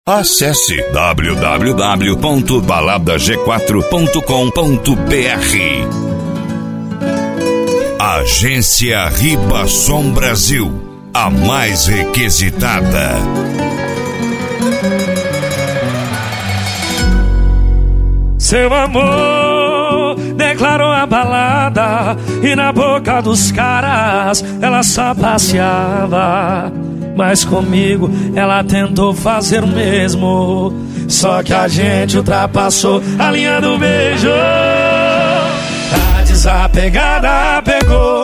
Acesse www.baladag4.com.br. Agência Ribasom Brasil, a mais requisitada. Seu amor declarou a balada e na boca dos caras ela só passeava. Mas comigo ela tentou fazer o mesmo, só que a gente ultrapassou a linha do beijo. A desapegada pegou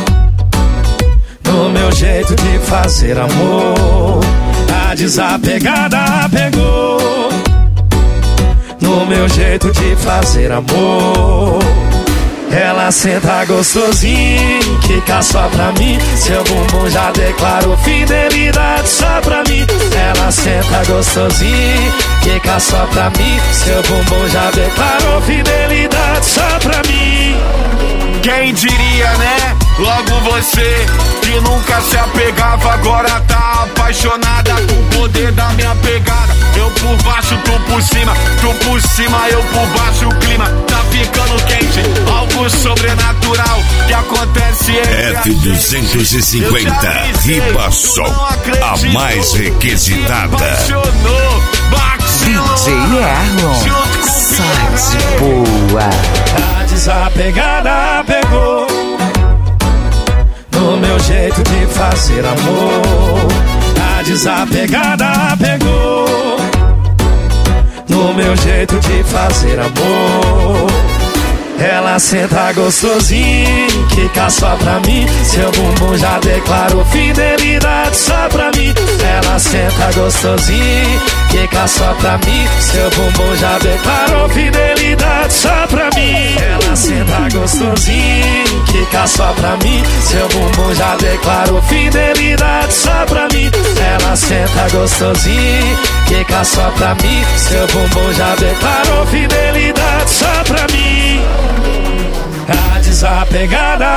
no meu jeito de fazer amor. A desapegada pegou no meu jeito de fazer amor. Ela senta gostosinho, quica só pra mim. Seu bumbum já declarou fidelidade só pra mim. Ela senta gostosinho, quica só pra mim. Seu bumbum já declarou fidelidade só pra mim. Quem diria, né? Logo você, que nunca se apegava, agora tá apaixonada com o poder da minha pegada. Eu por baixo, tu por cima, eu por baixo, o clima tá ficando quente. Algo sobrenatural que acontece entre F250 Ribasom, a mais requisitada. DJ Erlon, sai de boa. A desapegada pegou no meu jeito de fazer amor. A desapegada pegou no meu jeito de fazer amor. Ela senta gostosinho, quica só pra mim. Seu bumbum já declarou fidelidade só pra mim. Ela senta gostosinho, quica só pra mim. Seu bumbum já declarou fidelidade só pra mim. Ela senta gostosinho, quica só pra mim. Seu bumbum já declarou fidelidade só pra mim. Ela senta gostosinho, quica só pra mim. Seu bumbum já declarou fidelidade só pra mim. A desapegada